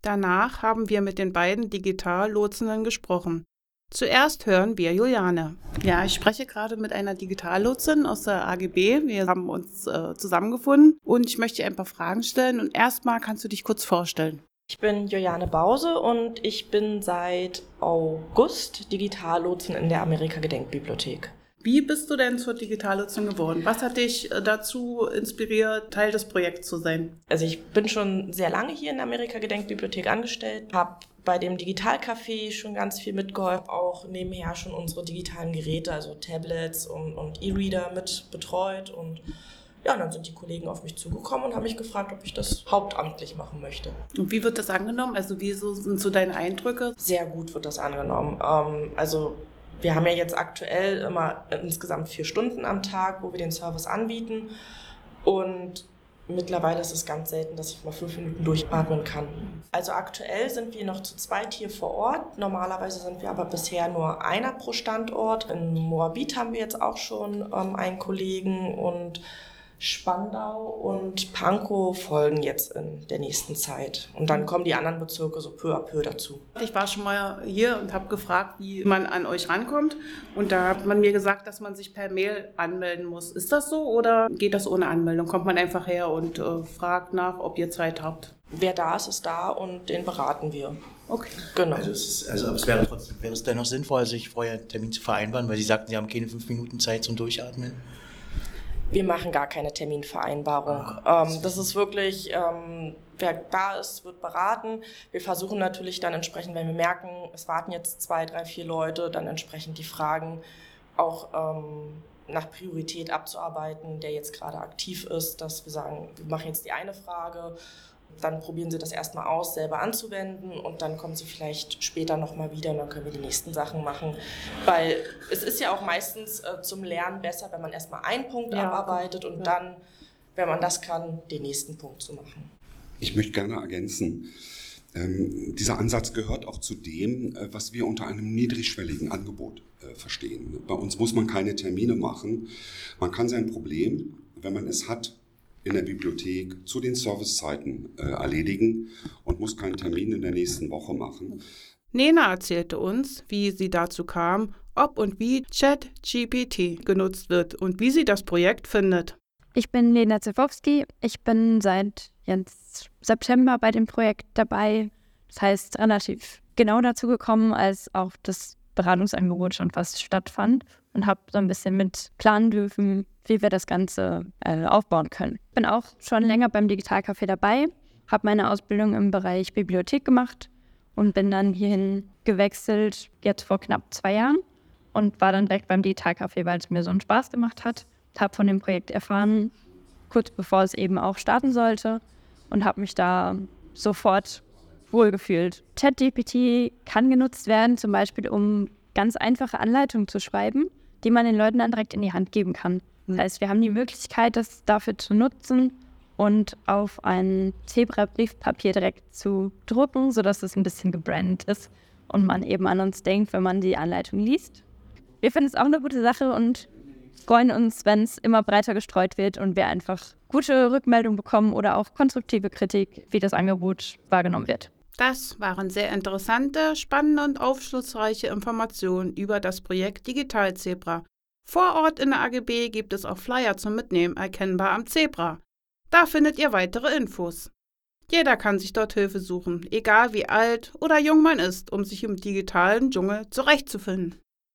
Danach haben wir mit den beiden Digitallotsenden gesprochen. Zuerst hören wir Juliane. Ja, ich spreche gerade mit einer Digitallotsin aus der AGB. Wir haben uns zusammengefunden und ich möchte dir ein paar Fragen stellen. Und erstmal kannst du dich kurz vorstellen. Ich bin Juliane Bause und ich bin seit August Digitallotsin in der Amerika-Gedenkbibliothek. Wie bist du denn zur Digitallotsin geworden? Was hat dich dazu inspiriert, Teil des Projekts zu sein? Also ich bin schon sehr lange hier in der Amerika-Gedenkbibliothek angestellt, habe bei dem Digitalcafé schon ganz viel mitgeholfen, auch nebenher schon unsere digitalen Geräte, also Tablets und E-Reader mit betreut. Und ja, dann sind die Kollegen auf mich zugekommen und haben mich gefragt, ob ich das hauptamtlich machen möchte. Und wie wird das angenommen? Also wieso sind so deine Eindrücke? Sehr gut wird das angenommen. Wir haben ja jetzt aktuell immer insgesamt 4 Stunden am Tag, wo wir den Service anbieten. Und mittlerweile ist es ganz selten, dass ich mal 5 Minuten durchatmen kann. Also aktuell sind wir noch zu zweit hier vor Ort. Normalerweise sind wir aber bisher nur einer pro Standort. In Moabit haben wir jetzt auch schon einen Kollegen und Spandau und Pankow folgen jetzt in der nächsten Zeit. Und dann kommen die anderen Bezirke so peu à peu dazu. Ich war schon mal hier und habe gefragt, wie man an euch rankommt. Und da hat man mir gesagt, dass man sich per Mail anmelden muss. Ist das so oder geht das ohne Anmeldung? Kommt man einfach her und fragt nach, ob ihr Zeit habt? Wer da ist, ist da und den beraten wir. Okay. Genau. Aber es wäre es dennoch sinnvoll, sich vorher einen Termin zu vereinbaren, weil Sie sagten, Sie haben keine 5 Minuten Zeit zum Durchatmen? Wir machen gar keine Terminvereinbarung. Das ist wirklich, wer da ist, wird beraten. Wir versuchen natürlich dann entsprechend, wenn wir merken, es warten jetzt 2, 3, 4 Leute, dann entsprechend die Fragen auch nach Priorität abzuarbeiten, der jetzt gerade aktiv ist, dass wir sagen, wir machen jetzt die eine Frage, dann probieren Sie das erstmal aus, selber anzuwenden und dann kommen Sie vielleicht später nochmal wieder und dann können wir die nächsten Sachen machen. Weil es ist ja auch meistens zum Lernen besser, wenn man erstmal einen Punkt abarbeitet und dann, wenn man das kann, den nächsten Punkt zu machen. Ich möchte gerne ergänzen, dieser Ansatz gehört auch zu dem, was wir unter einem niedrigschwelligen Angebot verstehen. Bei uns muss man keine Termine machen. Man kann sein Problem, wenn man es hat, in der Bibliothek zu den Servicezeiten erledigen und muss keinen Termin in der nächsten Woche machen. Nena erzählte uns, wie sie dazu kam, ob und wie ChatGPT genutzt wird und wie sie das Projekt findet. Ich bin Lena Zewowski. Ich bin seit jetzt September bei dem Projekt dabei. Das heißt, relativ genau dazu gekommen, als auch das Beratungsangebot schon fast stattfand und habe so ein bisschen mit planen dürfen, wie wir das Ganze aufbauen können. Ich bin auch schon länger beim Digitalcafé dabei, habe meine Ausbildung im Bereich Bibliothek gemacht und bin dann hierhin gewechselt, jetzt vor knapp 2 Jahren und war dann direkt beim Digitalcafé, weil es mir so einen Spaß gemacht hat. Habe von dem Projekt erfahren, kurz bevor es eben auch starten sollte und habe mich da sofort wohlgefühlt. ChatGPT kann genutzt werden, zum Beispiel um ganz einfache Anleitungen zu schreiben, die man den Leuten dann direkt in die Hand geben kann. Das heißt, wir haben die Möglichkeit, das dafür zu nutzen und auf ein Zebra-Briefpapier direkt zu drucken, sodass es ein bisschen gebrandet ist und man eben an uns denkt, wenn man die Anleitung liest. Wir finden es auch eine gute Sache und freuen uns, wenn es immer breiter gestreut wird und wir einfach gute Rückmeldungen bekommen oder auch konstruktive Kritik, wie das Angebot wahrgenommen wird. Das waren sehr interessante, spannende und aufschlussreiche Informationen über das Projekt Digital Zebra. Vor Ort in der AGB gibt es auch Flyer zum Mitnehmen, erkennbar am Zebra. Da findet ihr weitere Infos. Jeder kann sich dort Hilfe suchen, egal wie alt oder jung man ist, um sich im digitalen Dschungel zurechtzufinden.